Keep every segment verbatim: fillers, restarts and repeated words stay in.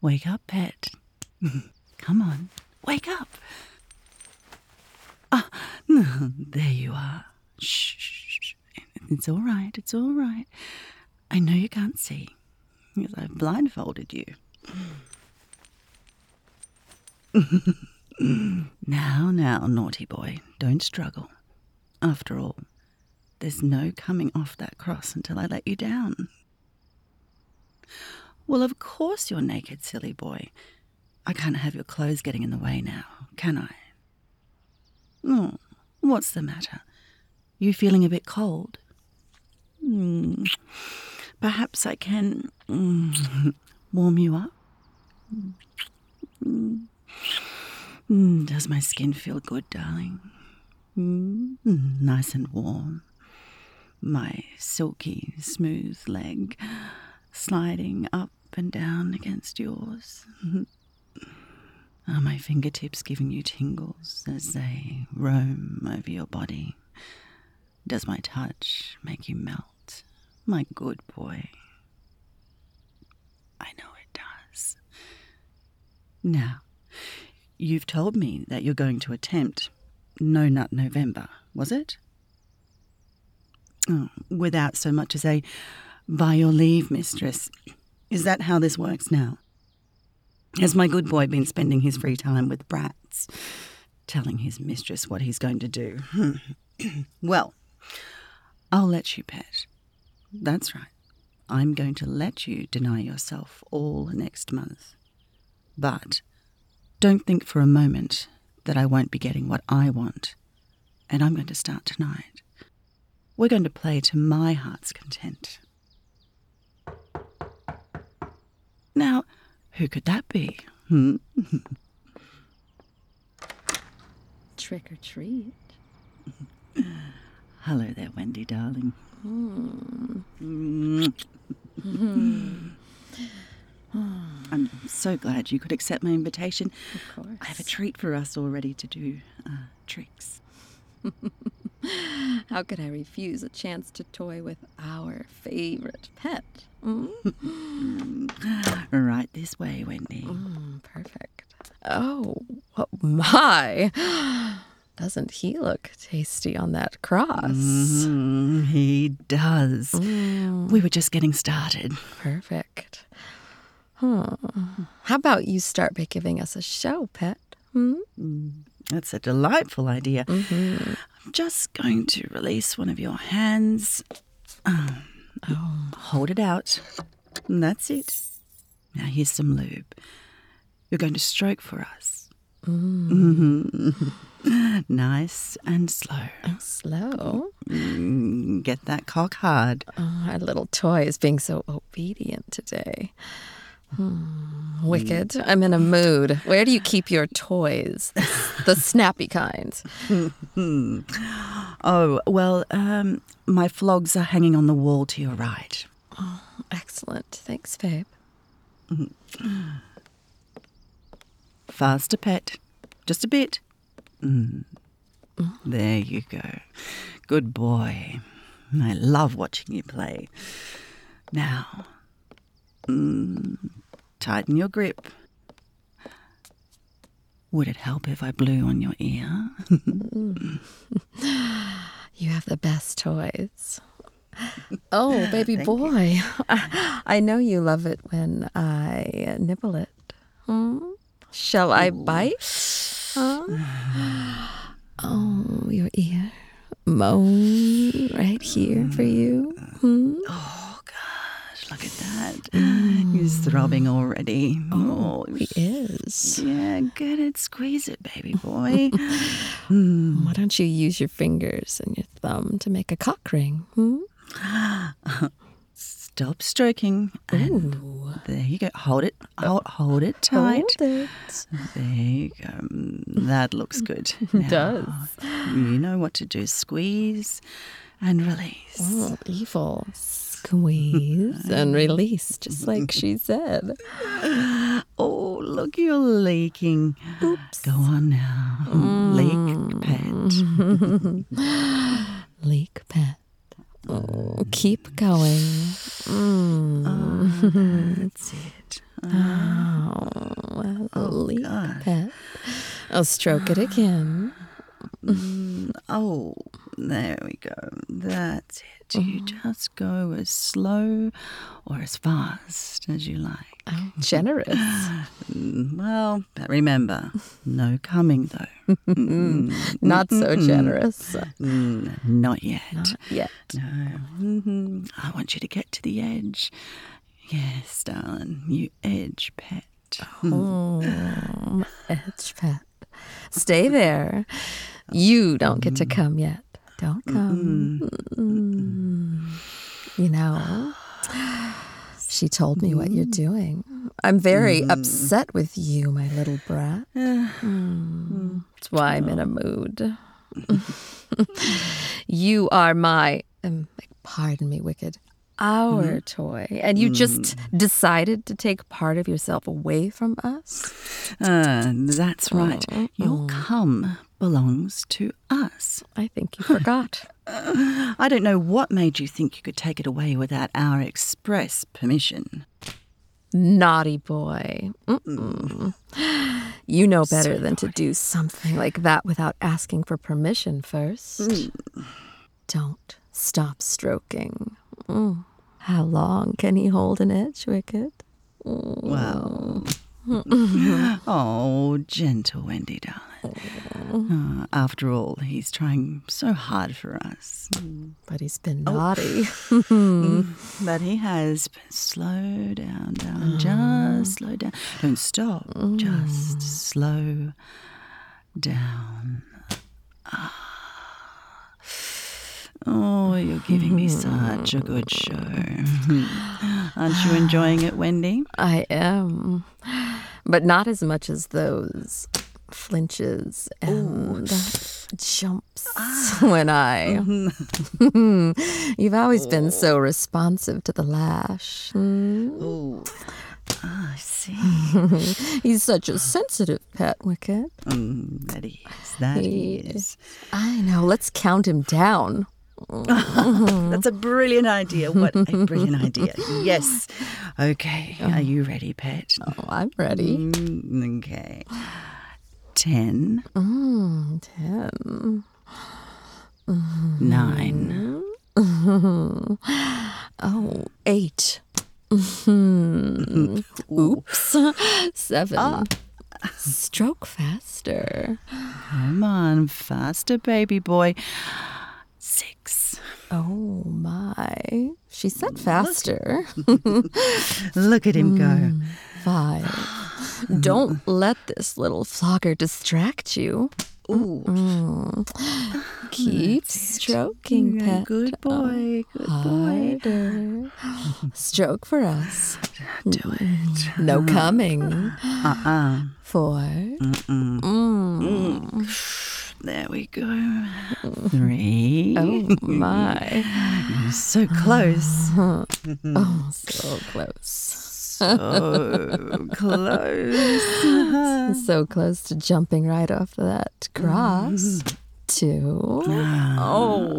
Wake up, pet. Come on, wake up. Ah, there you are. Shh. It's all right, it's all right. I know you can't see, because I've blindfolded you. Now, now, naughty boy, don't struggle. After all, there's no coming off that cross until I let you down. Well, of course you're naked, silly boy. I can't have your clothes getting in the way now, can I? Oh, what's the matter? You feeling a bit cold? Mm, perhaps I can mm, warm you up? Mm. Mm, does my skin feel good, darling? Mm, nice and warm. My silky, smooth leg sliding up and down against yours. Are my fingertips giving you tingles as they roam over your body? Does my touch make you melt, my good boy? I know it does. Now, you've told me that you're going to attempt No Nut November, was it? Oh, without so much as a by your leave, mistress. Is that how this works now? Has my good boy been spending his free time with brats, telling his mistress what he's going to do? Well, I'll let you, pet. That's right. I'm going to let you deny yourself all next month. But don't think for a moment that I won't be getting what I want. And I'm going to start tonight. We're going to play to my heart's content. Now, who could that be? Hmm? Trick or treat. Hello there, Wendy, darling. Mm. Mm. Mm. I'm so glad you could accept my invitation. Of course. I have a treat for us all ready to do uh, tricks. How could I refuse a chance to toy with our favorite pet? Mm? Right this way, Wendy. Mm, perfect. Oh, oh my. Doesn't he look tasty on that cross? Mm, he does. Mm. We were just getting started. Perfect. Huh. How about you start by giving us a show, pet? Hmm? Mm, that's a delightful idea. Mm-hmm. I'm just going to release one of your hands. Um, Oh. Hold it out. And that's it. Now here's some lube. You're going to stroke for us. Mm. Mm-hmm. Nice and slow. Oh, slow. Mm, get that cock hard. Oh, our little toy is being so obedient today. Hmm. Wicked. I'm in a mood. Where do you keep your toys? The snappy kinds. Oh, well, um, my flogs are hanging on the wall to your right. Oh, excellent. Thanks, babe. Faster, pet. Just a bit. Mm. There you go. Good boy. I love watching you play. Now, mm, tighten your grip. Would it help if I blew on your ear? You have the best toys. Oh, baby boy. I, I know you love it when I nibble it. Hmm? Shall I Ooh. bite? Huh? Oh, your ear. Moan right here for you. Hmm? Oh, gosh, look at that. Mm. He's throbbing already. Oh, oh he is. Yeah, get it. Squeeze it, baby boy. mm. Why don't you use your fingers and your thumb to make a cock ring? Hmm? Stop stroking. And Ooh. there you go. Hold it. Hold, hold it tight. Hold it. There you go. Mm, That looks good. It does. You know what to do. Squeeze and release. Oh, evil. Squeeze and release, just like she said. Oh, look, you're leaking. Oops. Go on now. Mm. Leak pet. Leak pet. Oh, keep going. Mm. Oh, that's it. Oh, Sleep, gosh. pet. I'll stroke it again. Mm, oh, there we go. That's it. You just go as slow or as fast as you like. Oh, generous. Mm, Well, but remember, no coming though. Mm, Not so generous. mm, Not yet. Not yet. No. Mhm. I want you to get to the edge. Yes, darling. You edge pet. Oh, edge pet. Stay there. You don't get to come yet. Don't come. Mm. You know, she told me what you're doing. I'm very upset with you, my little brat. Mm. That's why I'm in a mood. You are my, um, pardon me, Wicked, our toy. And you just decided to take part of yourself away from us? Uh, that's right. Your cum belongs to us. I think you forgot. I don't know what made you think you could take it away without our express permission. Naughty boy. Mm-mm. You know better than to do something like that without asking for permission first. Don't stop stroking. Mm. How long can he hold an edge, Wicked? Mm. Well, oh, gentle Wendy, darling. Uh, after all, he's trying so hard for us. But he's been naughty. But he has. Slow down, darling. Just slow down. Don't stop. Just slow down. Ah. Oh, you're giving me such a good show. Aren't you enjoying it, Wendy? I am. But not as much as those flinches and jumps when I... You've always been so responsive to the lash. Mm. Oh, I see. He's such a sensitive pet, Wicked. Mm, that is. That He is. I know. Let's count him down. That's a brilliant idea. What a brilliant idea. Yes. Okay. Are you ready, pet? Oh, I'm ready. Mm, okay. Ten. Mm, ten. Nine. Oh, eight. Oops. Seven. Stroke faster. Come on. Faster, baby boy. Six. Oh, my. She said faster. Look at him go. Five. Don't let this little flogger distract you. Ooh. Mm. Keep stroking, Yeah, pet. good boy. Good boy. Harder. Stroke for us. Do it. No coming. Uh-uh. Four. Mm-mm. Mm. There we go. Three. Oh, my. You're so close. Oh, so close. So close. So close to jumping right off that cross. Two. Oh.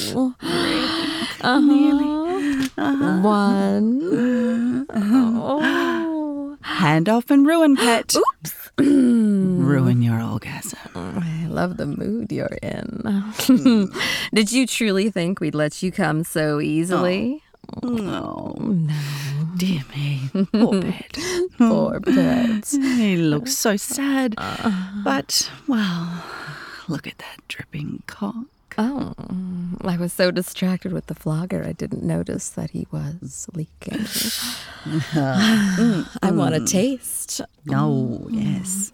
Uh-huh. One. Oh. Hand off and ruin, pet. Oops. Ruin your orgasm. I love the mood you're in. Did you truly think we'd let you come so easily? Oh, No. dear me. Poor pet. Poor pets. He looks so sad. But, well, look at that dripping cock. Oh, I was so distracted with the flogger, I didn't notice that he was leaking. I want a taste. Oh, yes.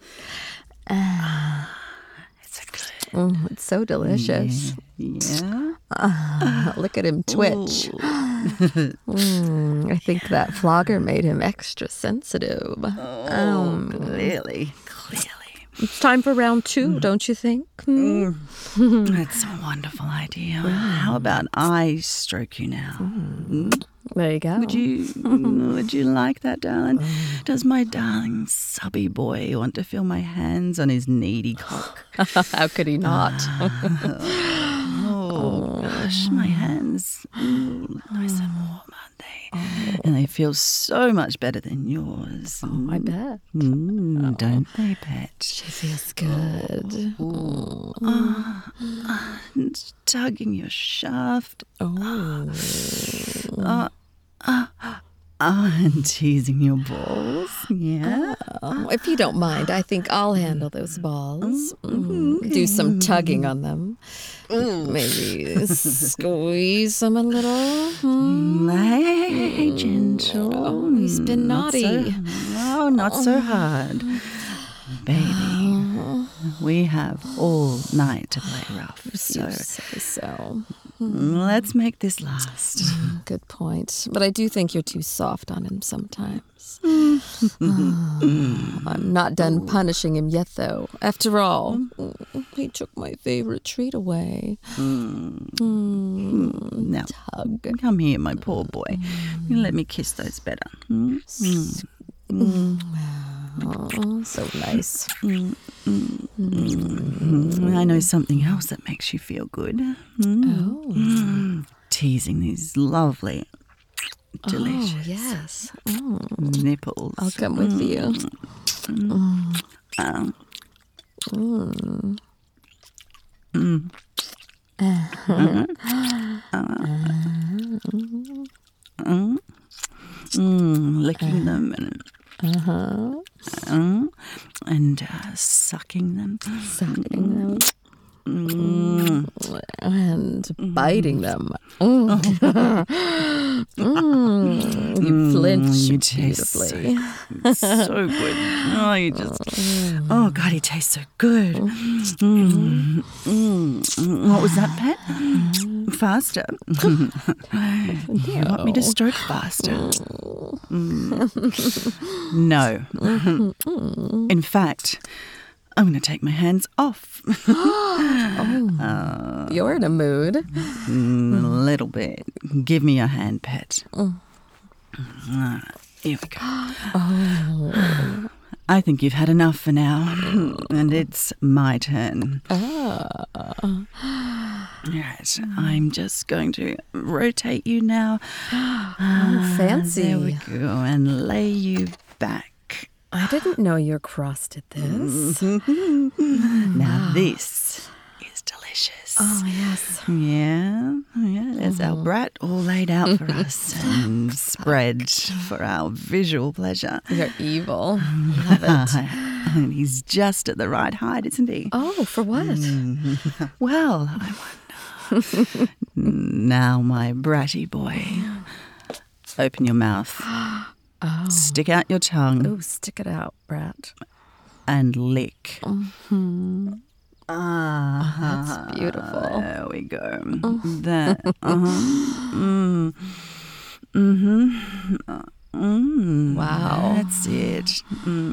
It's a good. Mm, it's so delicious. Yeah. Ah, look at him twitch. Mm, I think that flogger made him extra sensitive. Oh, Um, clearly. Clearly. It's time for round two, don't you think? Hmm? That's a wonderful idea. How about I stroke you now? Mm. There you go. Would you would you like that, darling? Does my darling subby boy want to feel my hands on his needy cock? How could he not? Oh, gosh, my hands. Ooh, nice and warm, aren't they? Oh. And they feel so much better than yours. Oh, I bet. Mm, oh. Don't they, pet? She feels good. Oh. Oh. Oh. And tugging your shaft. Oh. Oh. Oh. Oh, and teasing your balls. Yeah. Oh, if you don't mind, I think I'll handle those balls. Mm, okay. Do some tugging on them. Mm. Maybe squeeze them a little. Mm. Hey, gentle. Oh, he's been naughty. Not so, oh, not so hard. Baby, we have all night to play rough. So, you say so. Let's make this last. Good point. But I do think you're too soft on him sometimes. oh, I'm not done punishing him yet, though. After all, he took my favorite treat away. Mm. Mm. Now, Tug. Come here, my poor boy. You let me kiss those better. Mm. Mm. Mm. Oh, so nice. Mm. Mm. Mm. I know something else that makes you feel good. Mm. Oh. Mm. Teasing these lovely, delicious oh, yes. Mm. nipples. I'll come with mm. you. Mm. Mm. Mm. Mm. Mm. Mm. Mm. Licking them and uh-huh. mm. and uh, sucking them, sucking them. Mm. And biting them. Mm. mm. You flinch you beautifully. So, so good. Oh, you just. Oh God, he tastes so good. Mm. Mm. What was that, pet? Faster. You want me to stroke faster? Mm. No. In fact, I'm going to take my hands off. oh, uh, you're in a mood. Mm, a little bit. Give me your hand, pet. Mm. Uh, here we go. Oh. I think you've had enough for now, and it's my turn. Ah. Right, I'm just going to rotate you now. Oh, fancy. There we go, and lay you back. I didn't know your cross did this. Now this is delicious. Oh, yes. Yeah, yeah. There's mm-hmm. our brat all laid out for us and spread for our visual pleasure. You're evil. Love it. And he's just at the right height, isn't he? Oh, for what? Mm. Well, I wonder. Now, my bratty boy, open your mouth. Oh. Stick out your tongue. Oh, stick it out, brat. And lick. Mm-hmm. Ah, oh, that's beautiful. There we go. Mm. That. Uh-huh. Mm. Mm-hmm. Uh, mm. Wow. That's it.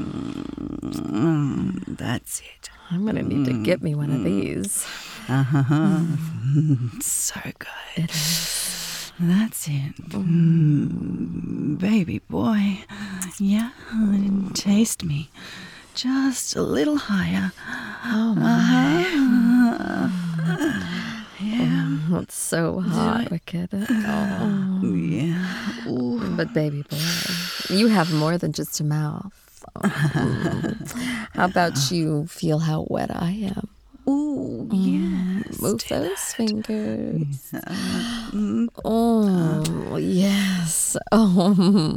Mm. That's it. I'm going to need to get me one of these. Uh-huh. Mm. So good. It is. That's it. Mm. Baby boy. Yeah, taste me. Just a little higher. Oh, my. Uh-huh. Yeah. Oh, it's so hot, Wicked. Oh. Yeah. Ooh. But baby boy, you have more than just a mouth. Oh. How about you feel how wet I am? Ooh, yes. Move those that. fingers. Yeah. Mm. Oh, yes. Oh,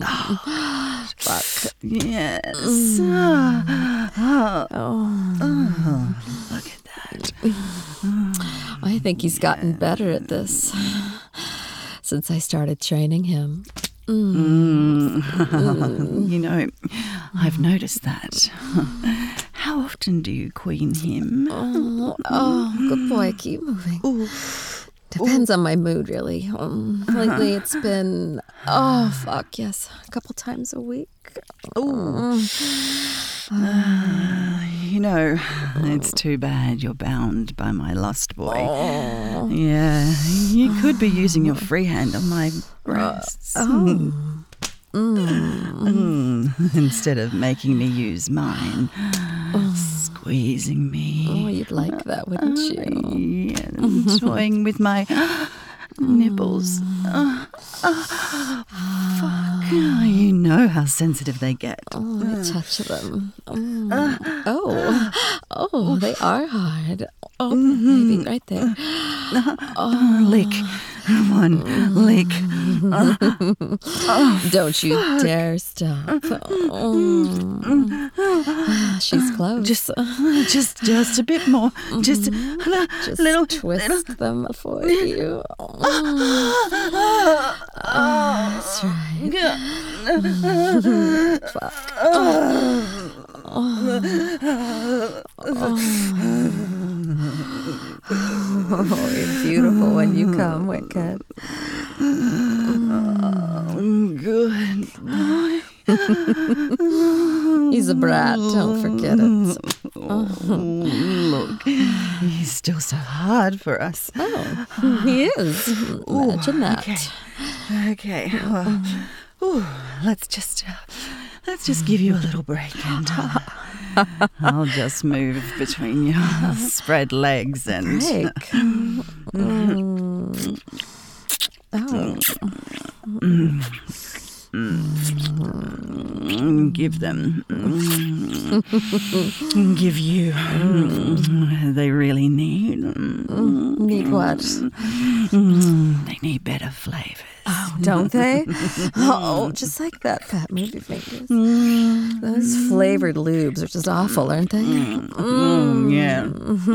fuck. Yes. Mm. Oh. Oh. Oh. Look at that. Oh. I think he's gotten yeah. better at this since I started training him. Mm. Mm. You know, I've noticed that. How often do you queen him? Oh, oh good boy. Keep moving. Ooh. Depends Ooh. on my mood, really. Um, lately, it's been, oh, fuck, yes, a couple times a week. Ooh. Uh, you know, it's too bad you're bound by my lust boy. Oh. Yeah, you could be using your free hand on my breasts. Uh, oh. Mm. Mm. Instead of making me use mine. Oh. Squeezing me. Oh, you'd like that, wouldn't you? Uh, yeah, toying with my nipples. Uh, uh, fuck. You know how sensitive they get. Oh, let me touch them. Mm. Oh, oh, they are hard. Oh, maybe right there. Oh, lick. Come on, lick. Uh, oh, Don't you dare stop. Oh. She's close. Just, just, just a bit more. Just, a Just little, twist little. them for you. Oh, that's right. Fuck. Oh, you're beautiful when you come, Wicked. Good boy. He's a brat, don't forget it. Oh, look, he's still so hard for us. Oh, he is. Imagine that. Okay, okay. Well, ooh, let's just uh, let's just give you a little break, and uh, I'll just move between your spread legs and Break. Mm. Oh. Mm, give them, mm, give you. Mm, they really need. Mm, Need what? mm, they need better flavors. Oh, don't they? Oh, just like that fat movie fingers. Mm, Those flavored lubes are just awful, aren't they? mm, yeah.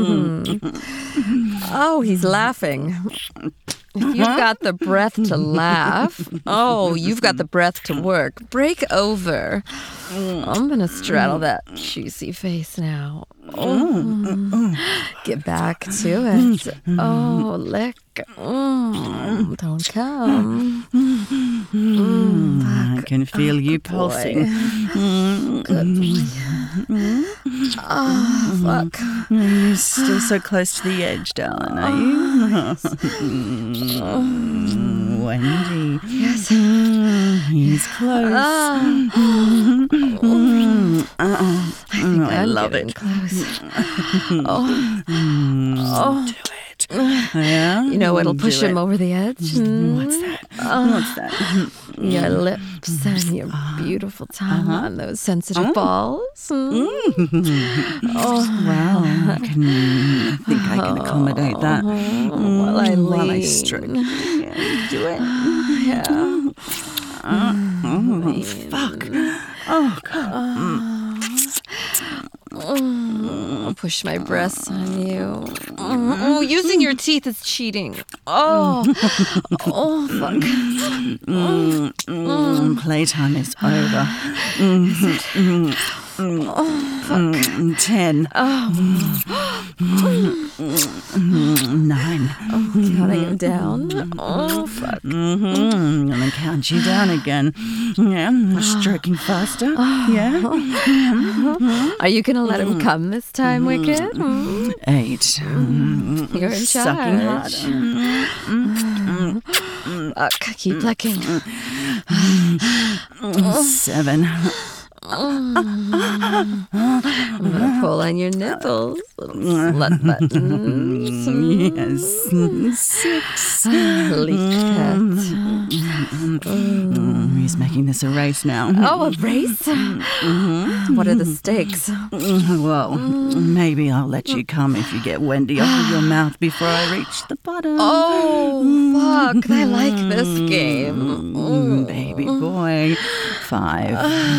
Oh, he's laughing. If you've got the breath to laugh, oh, you've got the breath to work. Break over. I'm going to straddle that juicy face now. Oh, get back to it. Oh, lick. Mm, don't come. Mm, I can feel you good boy. pulsing. Good boy. Oh, fuck. You're still so close to the edge, darling, are you? Mm, Wendy. Yes. He's close. Ah. Mm, uh-uh. I think I I'm love getting it. close. Oh. Mm, Oh. Do it. Yeah? You know what'll push Do him it. over the edge? What's that? What's that? Your lips and your beautiful tongue on those sensitive balls. Mm. Oh, Well, I, can, I think I can accommodate that. while I Mm, while I lean. stroke. Yeah, do it. Yeah. Oh, fuck. Oh, God. I'll push my breasts on you. Oh, using your teeth is cheating. Oh, oh, fuck. Mm, mm, playtime is over. Mm, mm, mm, mm, ten. Oh, Nine. counting him down. Oh, fuck. Mm-hmm. I'm gonna count you down again. Yeah, stroking faster. Yeah. Are you going to let him come this time, Wicked? Mm. Eight. Mm, You're in Sucking charge. hard. Fuck, keep licking. Seven. I'm gonna pull on your nipples, little slut buttons. Yes. Six. Leak pet. Mm, he's making this a race now. Oh, a race? What are the stakes? Well, maybe I'll let you come if you get Wendy off of your mouth before I reach the bottom. Oh, fuck, I like this game. Mm, baby boy. Five.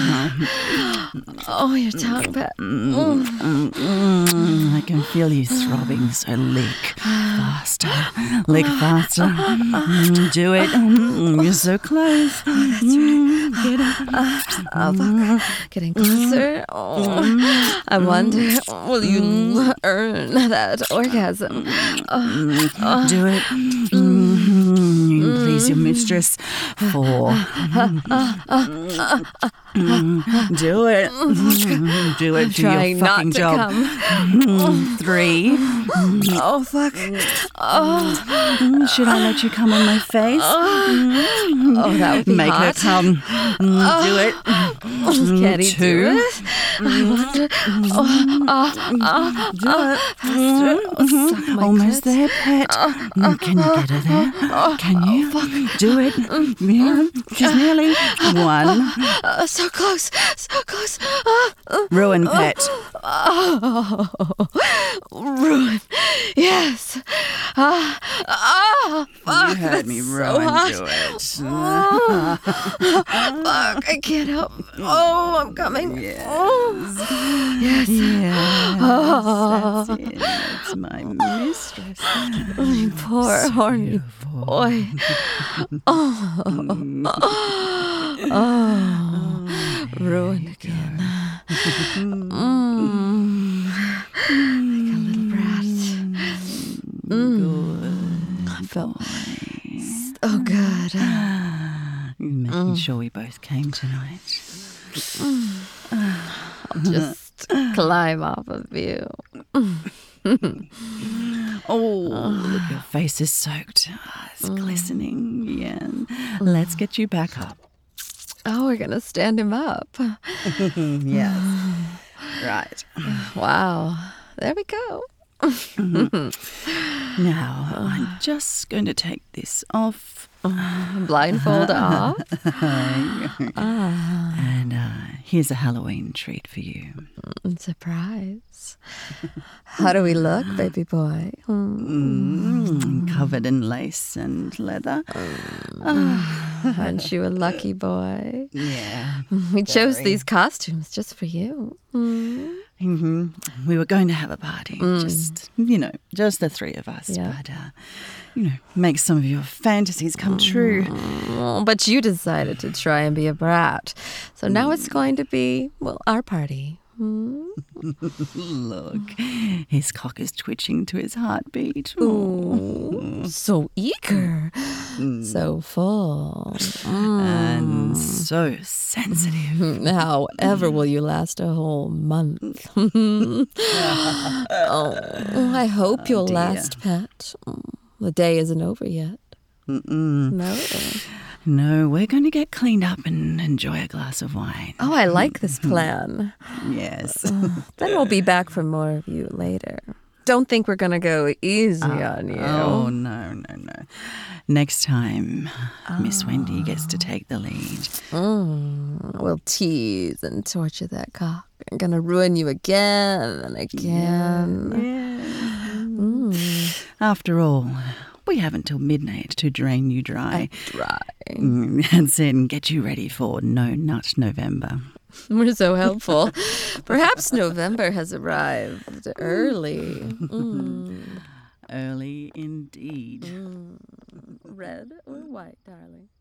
Oh, your tongue pet. Mm, mm, mm, I can feel you throbbing, so lick faster. Lick faster. Mm, do it. Mm, you're so close. That's right. Get it. Oh, fuck. Getting closer. Oh, I wonder, will you earn that orgasm? Oh, Do it. Mm, you can please your mistress. Four. Mm, do it. Mm, do it. Do your trying not fucking to job. come. Mm, three. Oh, fuck. Oh, Mm, should I let you come on my face? oh that would be Make hot. her come. Mm, do it. Can he Two. do it? I want to. Oh, uh, uh, Do uh, it. faster. Oh, suck my Almost clit. there, pet. Mm, Can you get her there? Can you? Do it. Yeah. She's nearly. One. Uh, so close, so close. Uh, uh, Ruin, pet. oh, ruin. Yes. Ah, ah, fuck, You heard that's me, so Rowan. hot. Do it. Oh, fuck, I can't help. Oh, I'm coming. Yes. Oh, yes. Yes. Oh. That's it. That's my mistress. My poor horny Beautiful. boy. Oh, oh, ruined again. Mm. Like a little brat. Mm. I felt so good. Making sure we both came tonight. I'll just climb off of you. Oh, look, your face is soaked. Ah, it's glistening. Yeah. Let's get you back up. Oh, we're going to stand him up. Yes. Right. Wow. There we go. Now, I'm just going to take this off. Blindfold off. Ah, And uh, here's a Halloween treat for you. surprise. How do we look, baby boy? Mm. Mm, covered in lace and leather. Aren't you a lucky boy? Yeah. We chose Very. these costumes just for you. Mm. hmm We were going to have a party, just, you know, just the three of us. Yeah. But, uh, you know, make some of your fantasies come true. Oh, but you decided to try and be a brat. So now it's going to be, well, our party. Mm. Look, his cock is twitching to his heartbeat. Ooh, so eager, so full. Mm. And so sensitive. However, will you last a whole month? Oh, I hope you'll dear. last, pet. The day isn't over yet. Mm-mm. No. No, we're going to get cleaned up and enjoy a glass of wine. Oh, I like this plan. Yes. Then we'll be back for more of you later. Don't think we're going to go easy on you. Oh, no, no, no. Next time, Miss Wendy gets to take the lead. Mm, we'll tease and torture that cock. I'm going to ruin you again and again. Yeah. Mm. After all, we have until midnight to drain you dry. Dry. Mm, and then get you ready for No Nut November. We're so helpful. Perhaps November has arrived early. Mm. Early indeed. Mm. Red or white, darling?